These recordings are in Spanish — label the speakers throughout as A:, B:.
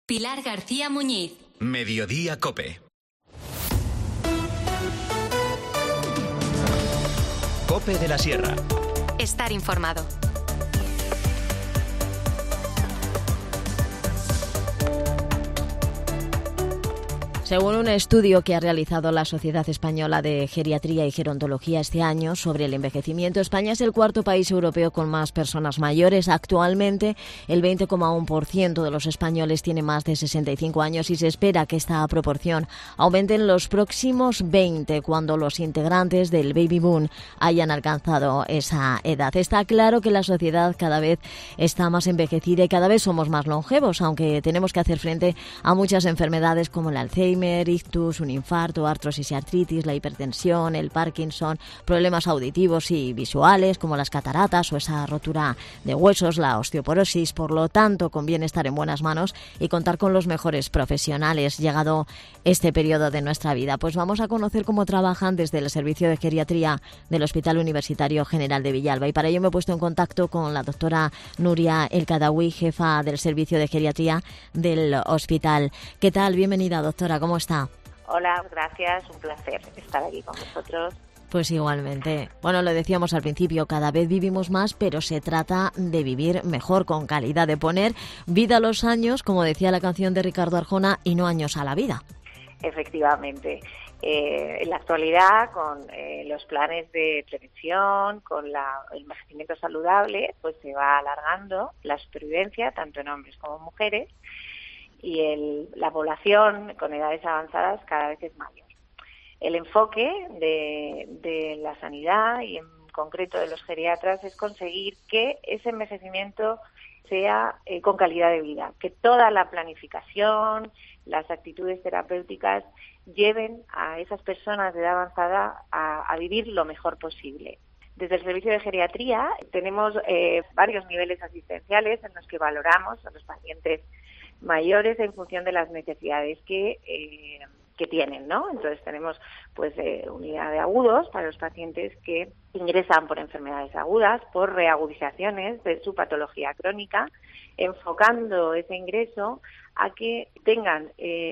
A: Pilar García Muñiz.
B: Mediodía COPE. COPE de la Sierra.
A: Estar informado.
C: Según un estudio que ha realizado la Sociedad Española de Geriatría y Gerontología este año sobre el envejecimiento, España es el cuarto país europeo con más personas mayores. Actualmente, el 20,1% de los españoles tiene más de 65 años y se espera que esta proporción aumente en los próximos 20, cuando los integrantes del baby boom hayan alcanzado esa edad. Está claro que la sociedad cada vez está más envejecida y cada vez somos más longevos, aunque tenemos que hacer frente a muchas enfermedades como el Alzheimer, ictus, un infarto, artrosis y artritis, la hipertensión, el Parkinson, problemas auditivos y visuales como las cataratas o esa rotura de huesos, la osteoporosis. Por lo tanto, conviene estar en buenas manos y contar con los mejores profesionales llegado este periodo de nuestra vida. Pues vamos a conocer cómo trabajan desde el Servicio de Geriatría del Hospital Universitario General de Villalba, y para ello me he puesto en contacto con la doctora Nuria El Kadawi, jefa del Servicio de Geriatría del hospital. ¿Qué tal? Bienvenida, doctora. ¿Cómo está?
D: Hola, gracias. Un placer estar aquí con vosotros.
C: Pues igualmente. Bueno, lo decíamos al principio, cada vez vivimos más, pero se trata de vivir mejor, con calidad, de poner vida a los años, como decía la canción de Ricardo Arjona, y no años a la vida.
D: Efectivamente. En la actualidad, con los planes de prevención, con el envejecimiento saludable, pues se va alargando la supervivencia, tanto en hombres como en mujeres, y la población con edades avanzadas cada vez es mayor. El enfoque de la sanidad y en concreto de los geriatras es conseguir que ese envejecimiento sea con calidad de vida, que toda la planificación, las actitudes terapéuticas lleven a esas personas de edad avanzada a vivir lo mejor posible. Desde el Servicio de Geriatría tenemos varios niveles asistenciales en los que valoramos a los pacientes mayores en función de las necesidades que tienen, ¿no? Entonces tenemos unidad de agudos para los pacientes que ingresan por enfermedades agudas, por reagudizaciones de su patología crónica, enfocando ese ingreso a que tengan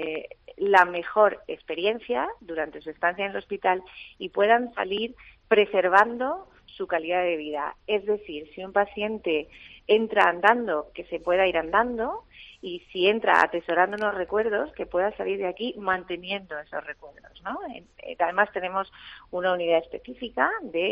D: la mejor experiencia durante su estancia en el hospital y puedan salir preservando su calidad de vida. Es decir, si un paciente entra andando, que se pueda ir andando, y si entra atesorando unos recuerdos, que pueda salir de aquí manteniendo esos recuerdos, ¿no? Además tenemos una unidad específica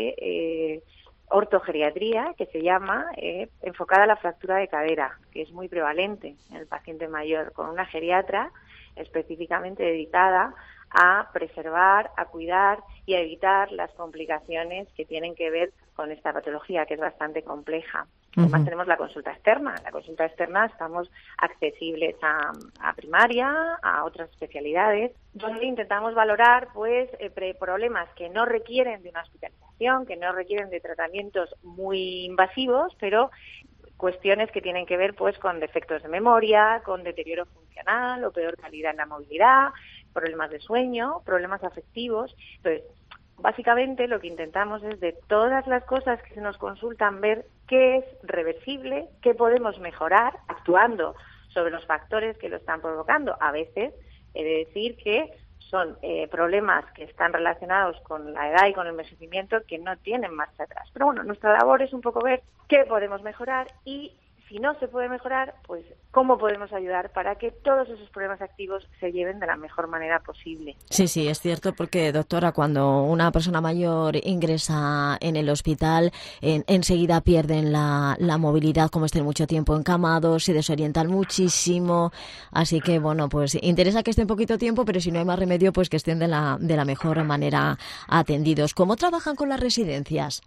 D: de ortogeriatría que se llama enfocada a la fractura de cadera, que es muy prevalente en el paciente mayor, con una geriatra específicamente dedicada a preservar, a cuidar y a evitar las complicaciones que tienen que ver con esta patología, que es bastante compleja. Además tenemos la consulta externa. En la consulta externa estamos accesibles a primaria, a otras especialidades, donde intentamos valorar problemas que no requieren de una hospitalización, que no requieren de tratamientos muy invasivos, pero cuestiones que tienen que ver con defectos de memoria, con deterioro funcional o peor calidad en la movilidad, problemas de sueño, problemas afectivos. Entonces, básicamente lo que intentamos es, de todas las cosas que se nos consultan, ver qué es reversible, qué podemos mejorar actuando sobre los factores que lo están provocando. A veces he de decir que son problemas que están relacionados con la edad y con el envejecimiento que no tienen marcha atrás. Pero bueno, nuestra labor es un poco ver qué podemos mejorar y, si no se puede mejorar, pues cómo podemos ayudar para que todos esos problemas activos se lleven de la mejor manera posible.
C: Sí, es cierto, porque, doctora, cuando una persona mayor ingresa en el hospital, enseguida pierden la movilidad, como estén mucho tiempo encamados, se desorientan muchísimo. Así que, bueno, pues interesa que estén poquito tiempo, pero si no hay más remedio, pues que estén de la mejor manera atendidos. ¿Cómo trabajan con las residencias?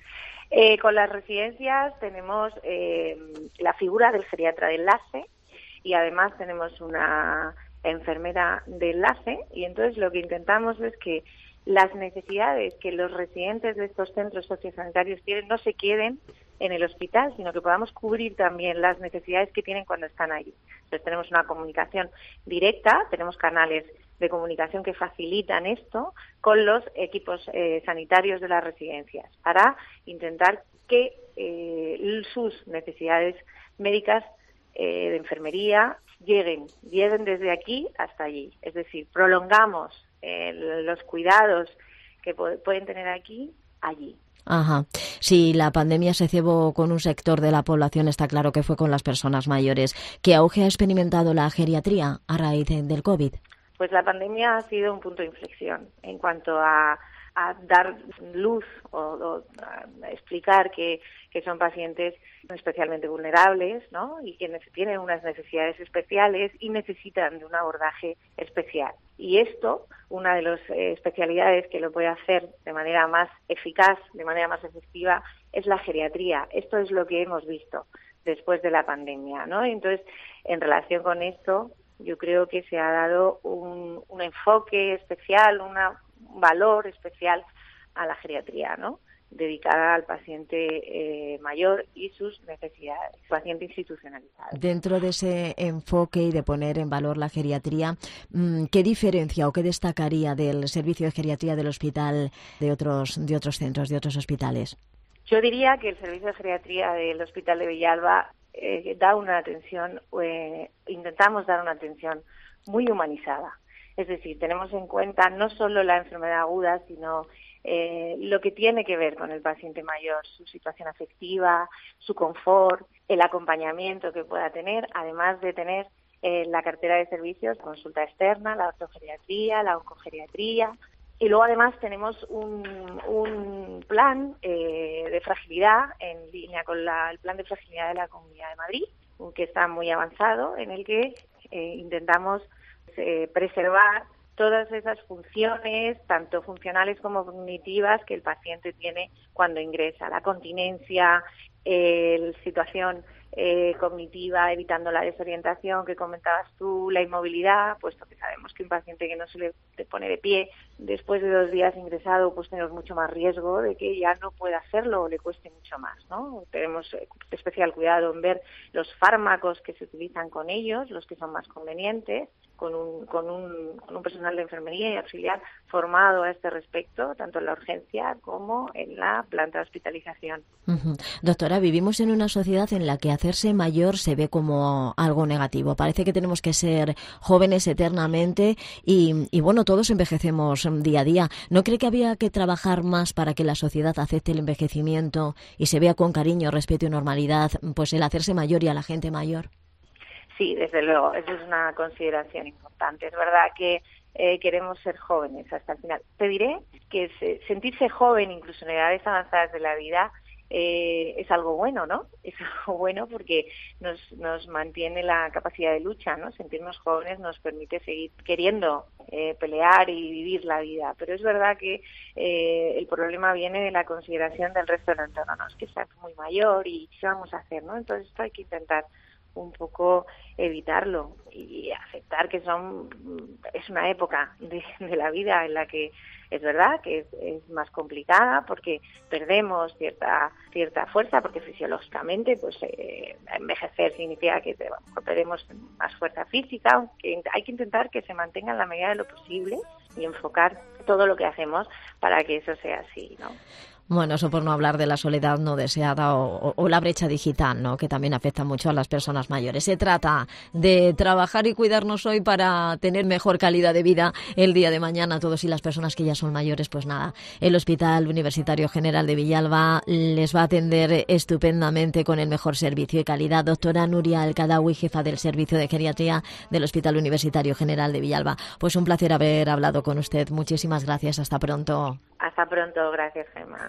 D: Con las residencias tenemos la figura del geriatra de enlace y además tenemos una enfermera de enlace, y entonces lo que intentamos es que las necesidades que los residentes de estos centros sociosanitarios tienen no se queden en el hospital, sino que podamos cubrir también las necesidades que tienen cuando están allí. Entonces tenemos una comunicación directa, tenemos canales de comunicación que facilitan esto con los equipos sanitarios de las residencias para intentar que sus necesidades médicas de enfermería lleguen desde aquí hasta allí. Es decir, prolongamos los cuidados que pueden tener aquí, allí.
C: Ajá. Si la pandemia se cebó con un sector de la población, está claro que fue con las personas mayores. ¿Qué auge ha experimentado la geriatría a raíz del COVID?
D: Pues la pandemia ha sido un punto de inflexión en cuanto a dar luz o a explicar que son pacientes especialmente vulnerables, ¿no? Y que tienen unas necesidades especiales y necesitan de un abordaje especial. Y esto, una de las especialidades que lo puede hacer de manera más eficaz, de manera más efectiva, es la geriatría. Esto es lo que hemos visto después de la pandemia, ¿no? Entonces, en relación con esto, yo creo que se ha dado un enfoque especial, un valor especial a la geriatría, ¿no? Dedicada al paciente mayor y sus necesidades, paciente institucionalizado.
C: Dentro de ese enfoque y de poner en valor la geriatría, ¿qué diferencia o qué destacaría del servicio de geriatría del hospital de otros centros, de otros hospitales?
D: Yo diría que el servicio de geriatría del Hospital de Villalba da una atención, intentamos dar una atención muy humanizada. Es decir, tenemos en cuenta no solo la enfermedad aguda, sino lo que tiene que ver con el paciente mayor, su situación afectiva, su confort, el acompañamiento que pueda tener, además de tener la cartera de servicios, consulta externa, la ortogeriatría, la oncogeriatría. Y luego además tenemos un plan de fragilidad en línea con el plan de fragilidad de la Comunidad de Madrid, que está muy avanzado, en el que intentamos preservar todas esas funciones, tanto funcionales como cognitivas, que el paciente tiene cuando ingresa. La continencia, situación cognitiva, evitando la desorientación que comentabas tú, la inmovilidad, puesto que sabemos que un paciente que no se le pone de pie después de 2 días ingresado, pues tenemos mucho más riesgo de que ya no pueda hacerlo o le cueste mucho más, ¿no? Tenemos especial cuidado en ver los fármacos que se utilizan con ellos, los que son más convenientes, con un personal de enfermería y auxiliar formado a este respecto, tanto en la urgencia como en la planta de hospitalización.
C: Uh-huh. Doctora, vivimos en una sociedad en la que hacerse mayor se ve como algo negativo. Parece que tenemos que ser jóvenes eternamente y bueno, todos envejecemos día a día. ¿No cree que había que trabajar más para que la sociedad acepte el envejecimiento y se vea con cariño, respeto y normalidad pues el hacerse mayor y a la gente mayor?
D: Sí, desde luego, eso es una consideración importante. Es verdad que queremos ser jóvenes hasta el final. Te diré que sentirse joven, incluso en edades avanzadas de la vida, es algo bueno, ¿no? Es algo bueno porque nos mantiene la capacidad de lucha, ¿no? Sentirnos jóvenes nos permite seguir queriendo pelear y vivir la vida. Pero es verdad que el problema viene de la consideración del resto del entorno, ¿no? Es que estás muy mayor y ¿qué vamos a hacer, no? Entonces esto hay que intentar un poco evitarlo y aceptar que es una época de la vida en la que es verdad que es más complicada porque perdemos cierta fuerza, porque fisiológicamente pues envejecer significa que perdemos más fuerza física, aunque hay que intentar que se mantenga en la medida de lo posible y enfocar todo lo que hacemos para que eso sea así, ¿no?
C: Bueno, eso por no hablar de la soledad no deseada o la brecha digital, ¿no? Que también afecta mucho a las personas mayores. Se trata de trabajar y cuidarnos hoy para tener mejor calidad de vida el día de mañana. Todos y las personas que ya son mayores, pues nada, el Hospital Universitario General de Villalba les va a atender estupendamente con el mejor servicio y calidad. Doctora Nuria Alcadawi, jefa del Servicio de Geriatría del Hospital Universitario General de Villalba. Pues un placer haber hablado con usted. Muchísimas gracias. Hasta pronto.
D: Hasta pronto. Gracias, Gemma.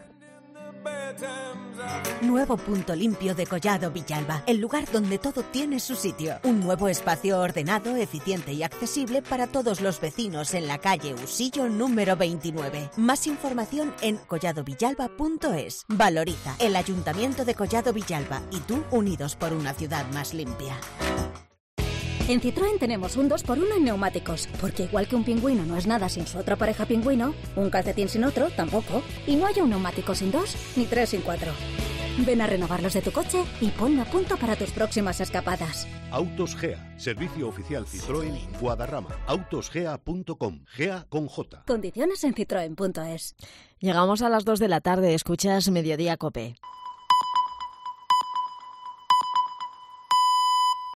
E: Nuevo punto limpio de Collado Villalba, el lugar donde todo tiene su sitio. Un nuevo espacio ordenado, eficiente y accesible para todos los vecinos en la calle Usillo número 29. Más información en colladovillalba.es. Valoriza el Ayuntamiento de Collado Villalba y tú unidos por una ciudad más limpia.
F: En Citroën tenemos un 2x1 en neumáticos, porque igual que un pingüino no es nada sin su otra pareja pingüino, un calcetín sin otro tampoco, y no hay un neumático sin 2 ni 3 sin 4. Ven a renovarlos de tu coche y ponme a punto para tus próximas escapadas.
G: Autos Gea, servicio oficial Citroën Guadarrama. Autosgea.com, Gea con J.
F: Condiciones en citroen.es.
C: Llegamos a las 2 de la tarde, escuchas Mediodía COPE.